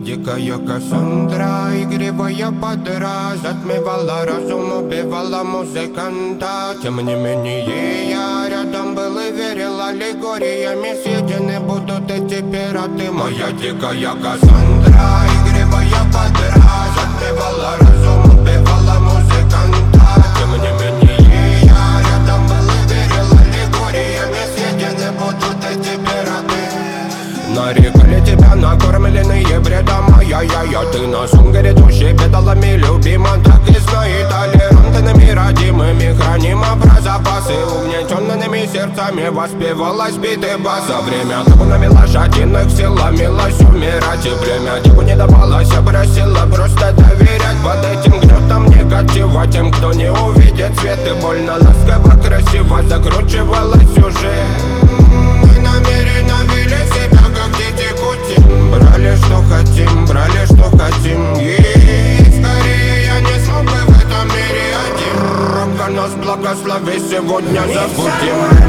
дикая Кассандра, игривая подра, затмевала разум, убивала музыканта. Тем не менее я рядом был и верил аллегориями. Съедены будут эти пираты. Моя дикая Кассандра, игривая подра, затмевала разум, убивала музыканта. Тем не менее я рядом был и верил аллегориями. Съедены будут эти пираты. Нарекали тебя накормленные бредом, ай-яй-яй, ты на ум грядущий бедолами любима. Так и знай, толерантными родимыми храним про запасы. Угнетенными сердцами воспевалась битый бас. За время табунами лошадиных силомилась умирать. И время типу не давалось, просила просто доверять. Под этим гнетом негатива тем, кто не увидит свет. И больно ласково, красиво закручивалась уже. Мы намеренно вели себя как дети кути. Брали что хотим, брали что хотим. И скорее я не смог бы в этом мире один. Рока нас благослови, сегодня забудем.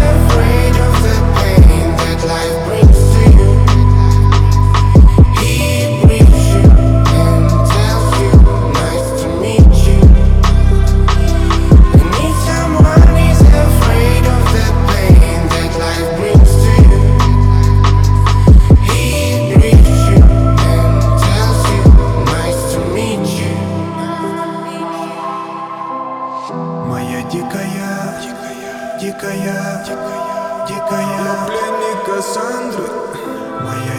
Я пленник Кассандры. Моя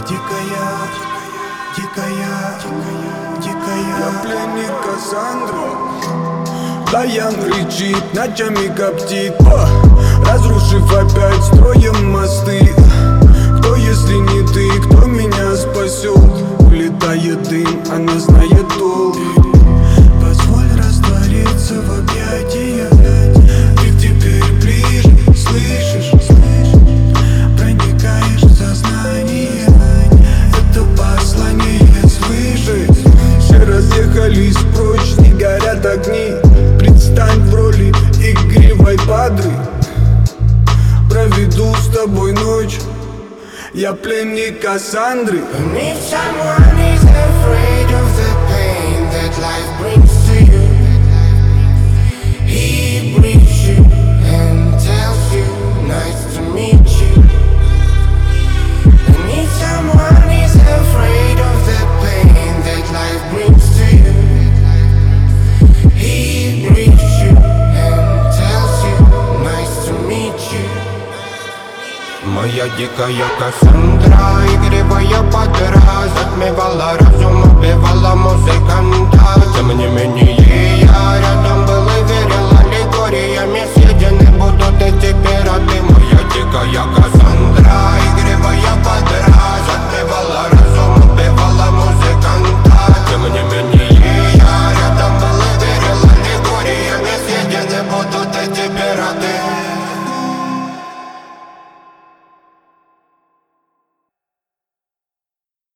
дикая, я пленник Кассандры. Даян кричит, ночами коптит, разрушив опять строем мосты. Кто, если не ты, кто меня спасет? Улетает дым, она знает толк. Позволь раствориться в объятиях. Ты теперь ближе, слышишь? Проникаешь в сознание. Это послание свыше. Все разъехались прочь, не горят огни. Предстань в роли игривой падры. Проведу с тобой ночь. Я пленник Кассандры. If someone is afraid of the pain that life brings to you, he brings you and tells you, nice to meet you. And if someone is afraid of the pain that life brings to you, he brings you and tells you, nice to meet you. Моя дикая Кассандра, игривая подра, затмевала разум, убивала музыканта. Тем не менее я рядом был и верил аллегориями.